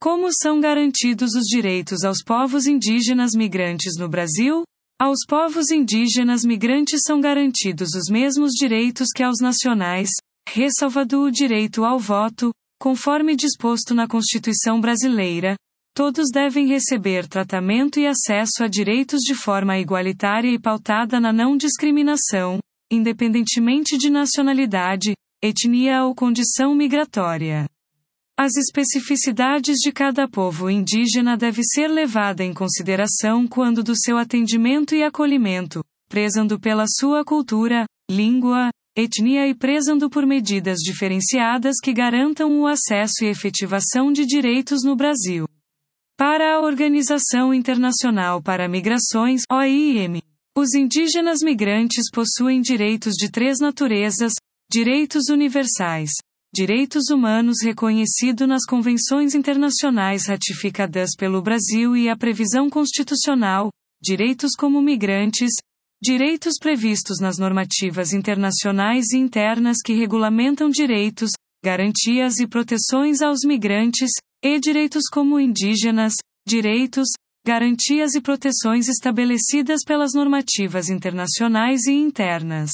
Como são garantidos os direitos aos povos indígenas migrantes no Brasil? Aos povos indígenas migrantes são garantidos os mesmos direitos que aos nacionais, ressalvado o direito ao voto, conforme disposto na Constituição brasileira. Todos devem receber tratamento e acesso a direitos de forma igualitária e pautada na não discriminação, independentemente de nacionalidade, etnia ou condição migratória. As especificidades de cada povo indígena devem ser levadas em consideração quando do seu atendimento e acolhimento, prezando pela sua cultura, língua, etnia e prezando por medidas diferenciadas que garantam o acesso e efetivação de direitos no Brasil. Para a Organização Internacional para Migrações, OIM, os indígenas migrantes possuem direitos de três naturezas: direitos universais, direitos humanos reconhecidos nas convenções internacionais ratificadas pelo Brasil e a previsão constitucional, direitos como migrantes, direitos previstos nas normativas internacionais e internas que regulamentam direitos, garantias e proteções aos migrantes, e direitos como indígenas, direitos, garantias e proteções estabelecidas pelas normativas internacionais e internas.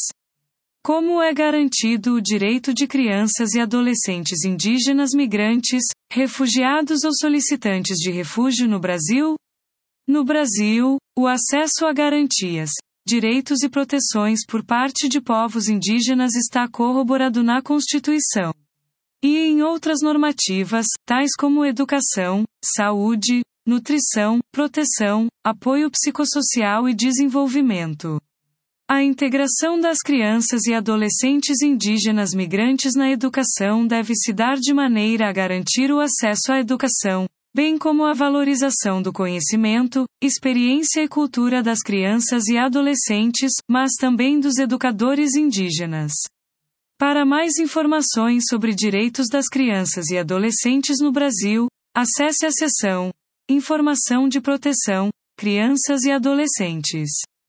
Como é garantido o direito de crianças e adolescentes indígenas migrantes, refugiados ou solicitantes de refúgio no Brasil? No Brasil, o acesso a garantias, direitos e proteções por parte de povos indígenas está corroborado na Constituição e em outras normativas, tais como educação, saúde, nutrição, proteção, apoio psicossocial e desenvolvimento. A integração das crianças e adolescentes indígenas migrantes na educação deve se dar de maneira a garantir o acesso à educação, bem como a valorização do conhecimento, experiência e cultura das crianças e adolescentes, mas também dos educadores indígenas. Para mais informações sobre direitos das crianças e adolescentes no Brasil, acesse a seção Informação de Proteção, Crianças e Adolescentes.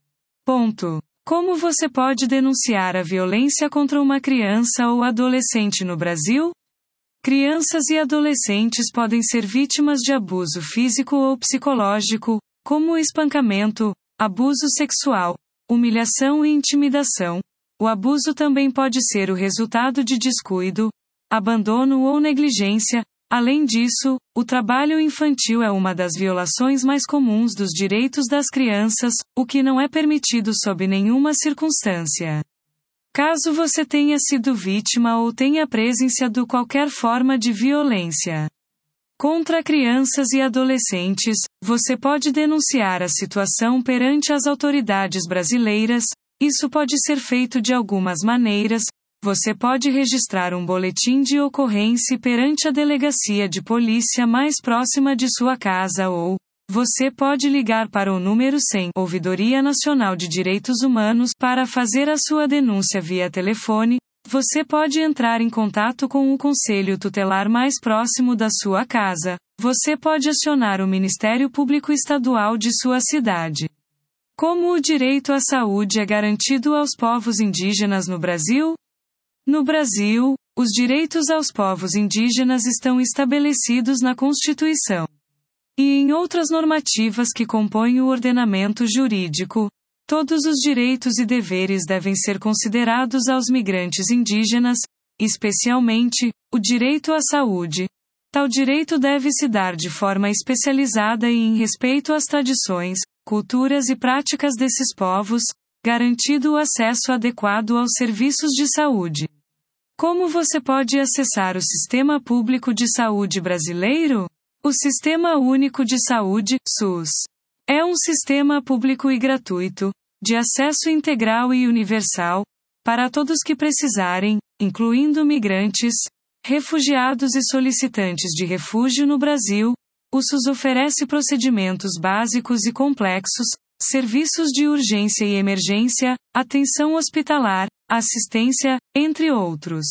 Como você pode denunciar a violência contra uma criança ou adolescente no Brasil? Crianças e adolescentes podem ser vítimas de abuso físico ou psicológico, como espancamento, abuso sexual, humilhação e intimidação. O abuso também pode ser o resultado de descuido, abandono ou negligência. Além disso, o trabalho infantil é uma das violações mais comuns dos direitos das crianças, o que não é permitido sob nenhuma circunstância. Caso você tenha sido vítima ou tenha presenciado qualquer forma de violência contra crianças e adolescentes, você pode denunciar a situação perante as autoridades brasileiras. Isso pode ser feito de algumas maneiras. Você pode registrar um boletim de ocorrência perante a delegacia de polícia mais próxima de sua casa ou você pode ligar para o número 100, Ouvidoria Nacional de Direitos Humanos, para fazer a sua denúncia via telefone. Você pode entrar em contato com o conselho tutelar mais próximo da sua casa. Você pode acionar o Ministério Público Estadual de sua cidade. Como o direito à saúde é garantido aos povos indígenas no Brasil? No Brasil, os direitos aos povos indígenas estão estabelecidos na Constituição e em outras normativas que compõem o ordenamento jurídico. Todos os direitos e deveres devem ser considerados aos migrantes indígenas, especialmente o direito à saúde. Tal direito deve se dar de forma especializada e em respeito às tradições, culturas e práticas desses povos, garantido o acesso adequado aos serviços de saúde. Como você pode acessar o Sistema Público de Saúde brasileiro? O Sistema Único de Saúde, SUS, é um sistema público e gratuito, de acesso integral e universal, para todos que precisarem, incluindo migrantes, refugiados e solicitantes de refúgio no Brasil. O SUS oferece procedimentos básicos e complexos, serviços de urgência e emergência, atenção hospitalar, assistência, entre outros.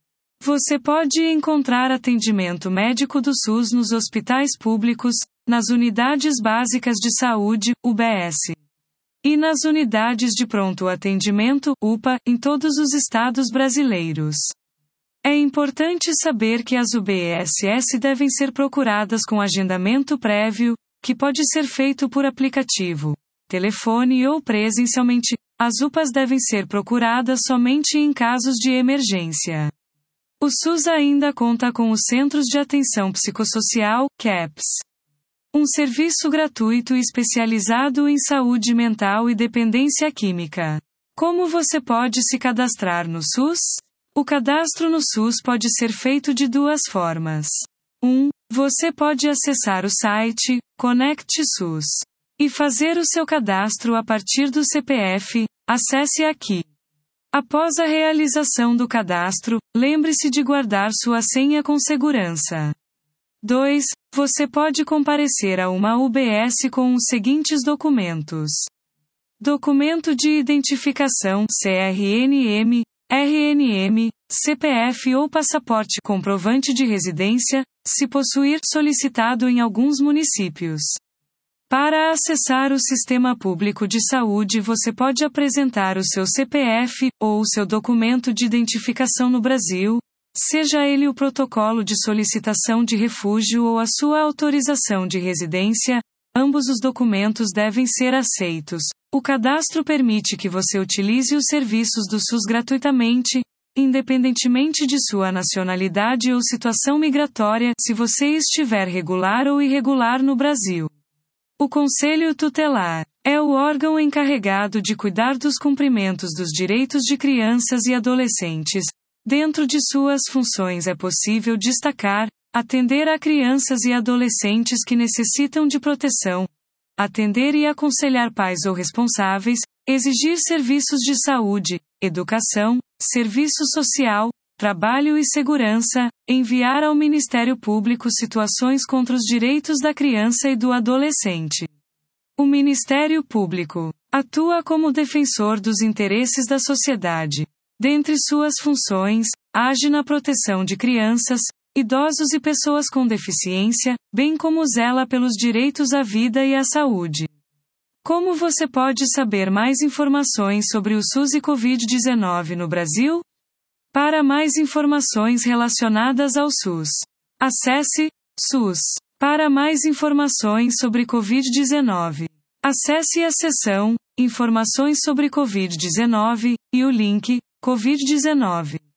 Você pode encontrar atendimento médico do SUS nos hospitais públicos, nas unidades básicas de saúde, UBS, e nas unidades de pronto atendimento, UPA, em todos os estados brasileiros. É importante saber que as UBSS devem ser procuradas com agendamento prévio, que pode ser feito por aplicativo, telefone ou presencialmente. As UPAs devem ser procuradas somente em casos de emergência. O SUS ainda conta com os Centros de Atenção Psicossocial, CAPS. Um serviço gratuito especializado em saúde mental e dependência química. Como você pode se cadastrar no SUS? O cadastro no SUS pode ser feito de duas formas. 1. Você pode acessar o site Conecte SUS e fazer o seu cadastro a partir do CPF. Acesse aqui. Após a realização do cadastro, lembre-se de guardar sua senha com segurança. 2. Você pode comparecer a uma UBS com os seguintes documentos: documento de identificação, CRNM, RNM, CPF ou passaporte comprovante de residência, se possuir, solicitado em alguns municípios. Para acessar o Sistema Público de Saúde, você pode apresentar o seu CPF, ou o seu documento de identificação no Brasil, seja ele o protocolo de solicitação de refúgio ou a sua autorização de residência, ambos os documentos devem ser aceitos. O cadastro permite que você utilize os serviços do SUS gratuitamente, independentemente de sua nacionalidade ou situação migratória, se você estiver regular ou irregular no Brasil. O Conselho Tutelar é o órgão encarregado de cuidar dos cumprimentos dos direitos de crianças e adolescentes. Dentro de suas funções é possível destacar: atender a crianças e adolescentes que necessitam de proteção, atender e aconselhar pais ou responsáveis, exigir serviços de saúde, educação, serviço social, trabalho e segurança, enviar ao Ministério Público situações contra os direitos da criança e do adolescente. O Ministério Público atua como defensor dos interesses da sociedade. Dentre suas funções, age na proteção de crianças, idosos e pessoas com deficiência, bem como zela pelos direitos à vida e à saúde. Como você pode saber mais informações sobre o SUS e Covid-19 no Brasil? Para mais informações relacionadas ao SUS, acesse SUS. Para mais informações sobre Covid-19, acesse a seção Informações sobre Covid-19 e o link Covid-19.